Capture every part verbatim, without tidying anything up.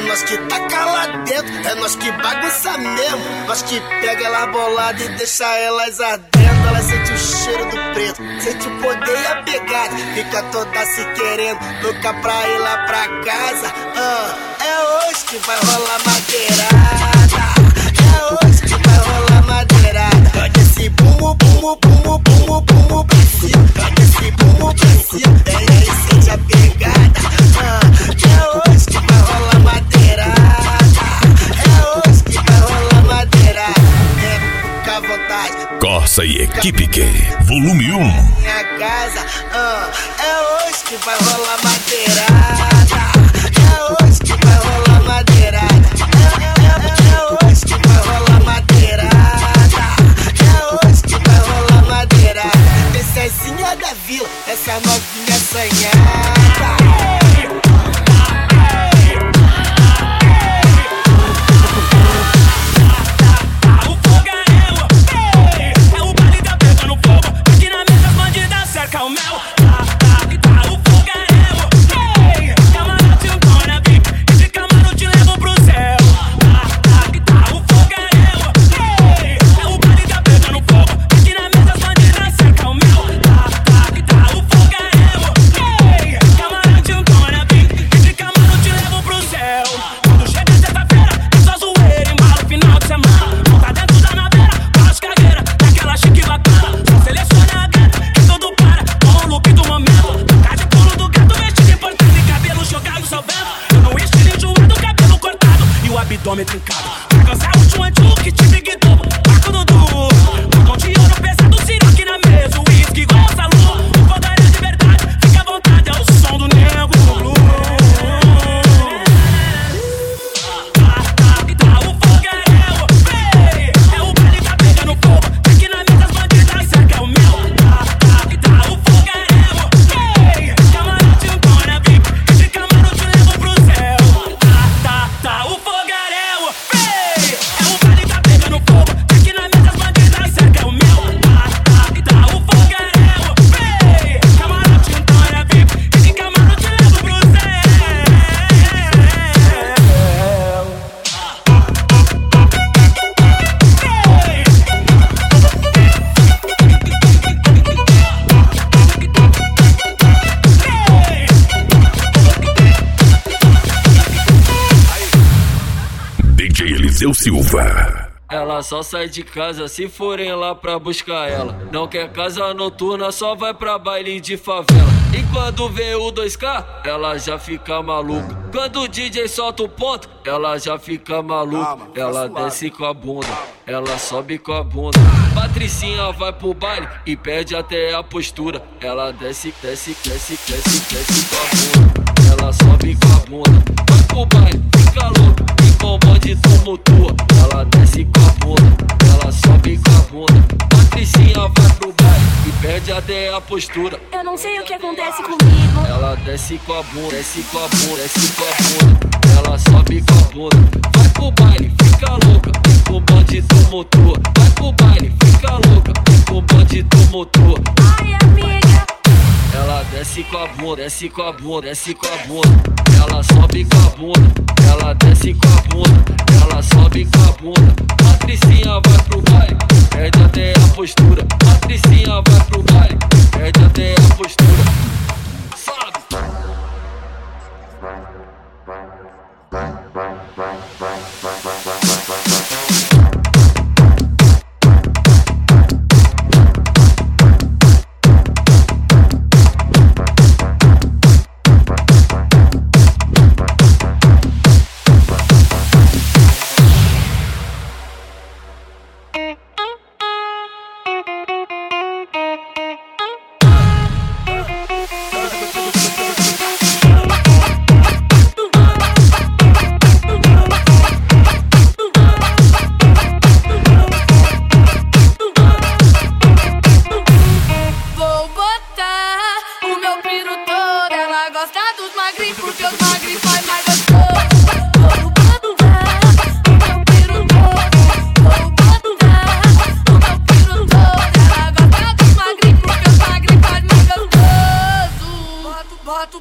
nós que taca lá dentro, é nós que bagunça mesmo. Nós que pega elas boladas e deixa elas ardendo. Elas sentem o cheiro do preto, sente o poder e a pegada. Fica toda se querendo, louca pra ir lá pra casa. ah, É hoje que vai rolar madeirada. É hoje que vai rolar madeirada. Joga esse bumo, bumo, bumo, bumo, bumo pra cima. Joga esse bumo pra cima, e aí sente a pegada. ah, É hoje que vai rolar madeirada. É hoje que vai rolar madeirada. É, fica à vontade. Corsa e Equipe Q, volume um. Minha casa, ah, é hoje que vai rolar madeirada. É hoje que vai rolar madeirada. É, é, é hoje que vai rolar madeirada. É hoje que vai rolar madeirada. Princesinha da vila, essa novinha assanhada. Abdômen trincado, pra cansar o tchum que te biguitou. Marco do Dudu, cordão de ouro pesado, siroque na mesa, uísque igual a salão. O poder é de verdade, fica à vontade, é o som do nego do blues. Tá o fogaréu, vem, é o baile tá pegando fogo. Aqui na mesa as bandidas, cerca é o mel. Tá o fogaréu, vem, camarote Antônia V I P, de camarote levo pro céu. Tá, tá o fogaréu. D J Eliseu Silva. Ela só sai de casa se forem lá pra buscar ela. Não quer casa noturna, só vai pra baile de favela. E quando vê o dois K, ela já fica maluca. Quando o D J solta o ponto, ela já fica maluca. Ela desce com a bunda, ela sobe com a bunda. Patricinha vai pro baile e perde até a postura. Ela desce, desce, desce, desce, desce com a bunda. Ela sobe com a bunda, vai pro baile, fica louca. E com o bonde tumultua, ela desce com a bunda, ela sobe com a bunda. Patricinha vai pro baile e perde até a postura. Eu não sei o que acontece comigo. Ela desce com a bunda, desce com a bunda, desce com a bunda. Ela sobe com a bunda, vai pro baile, fica louca. E com o bonde tumultua, vai pro baile, fica louca. E com o bonde tumultua. Ai, amiga. Ela desce com a bunda, desce com a bunda, desce com a bunda. Ela sobe com a bunda, ela desce com a bunda, ela sobe com a bunda. Patricinha vai pro baile, perde até a postura. Patricinha vai pro baile, perde até a postura. Sabe?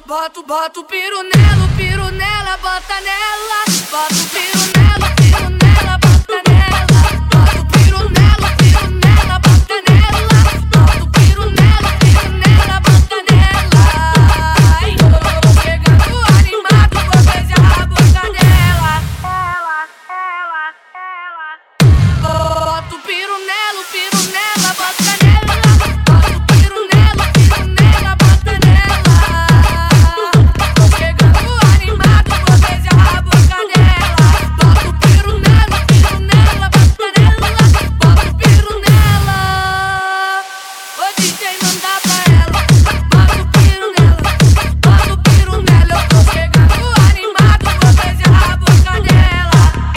Bota, bota o piru nela, o piru nela, bota nela. Bota o piru nela, o piru nela, bota nela. Bota o piru nela, o piru nela, bota nela. Bota o piru nela, o piru nela, bota nela. Ai, tô chegando animado, vou beijar a boca dela. Ela, ela, ela. Bota o piru nela, o piru nela, bota nela. Bota o piru nela, o piru nela, bota nela. Tô chegando animado, vou beijar a boca dela. Bota o piru nela, o piru nela, bota nela. Bota o piru nela. O D J manda pra ela. Bota o piru nela, bota o piru nela. Eu tô chegando animado, vou beijar a boca dela.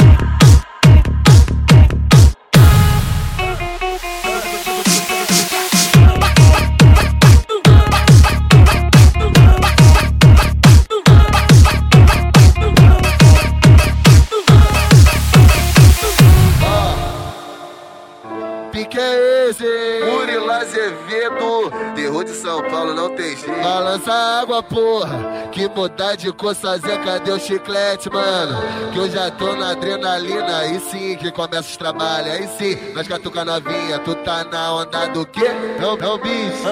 Pique é esse? Murilo Azevedo, terror de São Paulo, não tem jeito. Balança a água, porra, que mudar de cor sozinha, cadê o chiclete, mano? Que eu já tô na adrenalina, aí sim que começa os trabalhos, aí sim, nós catuca novinha, tu tá na onda do quê? Não, não, bicho.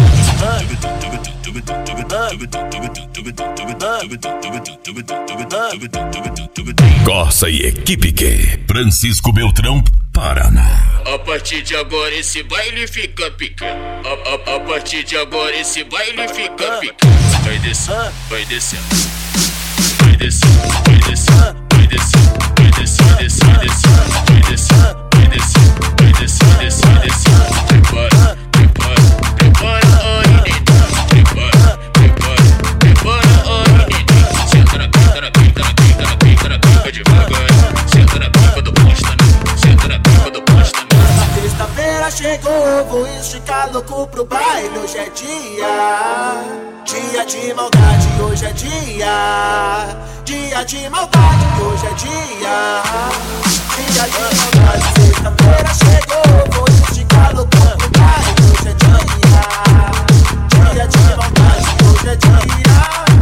Corsa e Equipe Q, Francisco Beltrão, Paraná. A partir de agora esse baile fica pica. A, a, a partir de agora esse baile fica pica. Vai descer, vai descer. Vai descer, vai descer, vai descer, vai descer, vai descer, vai descer, vai descer, vai descer, vai descer, vai descer. Prepara, prepara, prepara a neném. Prepara, prepara, prepara a neném. Senta na pica, na pica, na pica, na pica, na pica devagar. Senta na pica do posto, senta na pica do posto. Sexta-feira chegou, vou esticar louco pro baile. Hoje é dia, dia de maldade. Hoje é dia, dia de maldade. Hoje é dia, dia de maldade. Sexta-feira chegou, vou esticar louco pro baile. Hoje é dia, dia de maldade. Hoje é dia.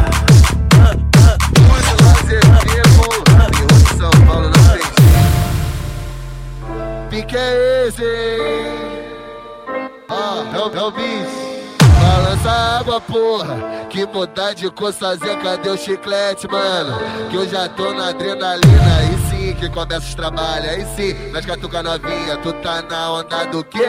Murilo Azevedo, terror de São Paulo, não tem jeito. Pique é esse? Ah, não, não, bicho. Balança a água, porra, que mudar de cor sozinha, cadê o chiclete, mano? Que eu já tô na adrenalina, aí sim que começa os trabalhos, aí sim, nós catuca novinha, tu tá na onda do quê?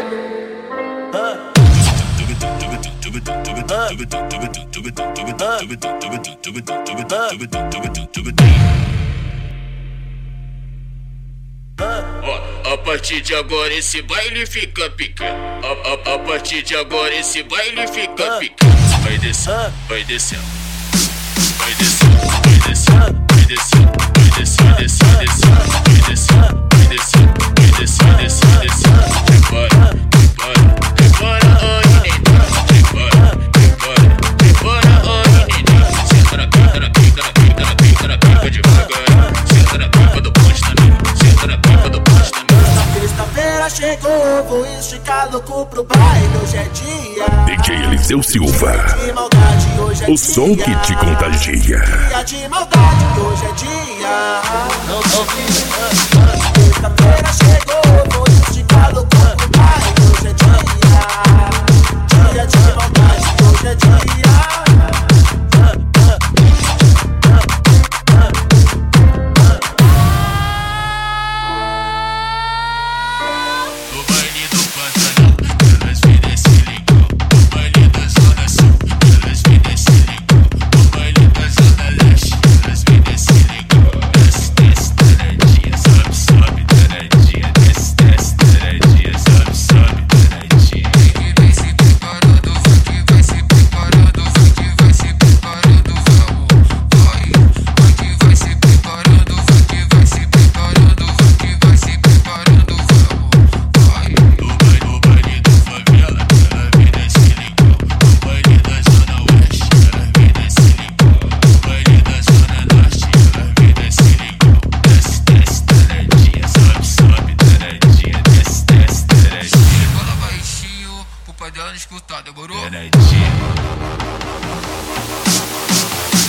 Ó, a partir de agora esse baile fica pica. A, a, a partir de agora esse baile fica pica. Vai descer, vai descer. Vai descer, vai descer, vai descer, vai descer, vai descer, vai descer, vai descer, vai descer, vai descer, vai descer. Prepara, prepara, prepara a neném. Prepara, prepara, prepara a neném. Senta na pica, na pica, na pica, na pica, na pica devagar. Senta na pica do posto, senta na pica do posto. Sexta-feira chegou, vou esticar louco pro baile. Hoje é dia, D J Eliseu Silva, de maldade. Hoje é o dia, som que te contagia. dia de maldade. Hoje é dia. Não, não, Sexta-feira chegou, vou esticar louco pro baile. Hoje é dia, dia de maldade. Hoje é dia. Sobe, sobe, danadinha, desce. Demorou? Bernardinho.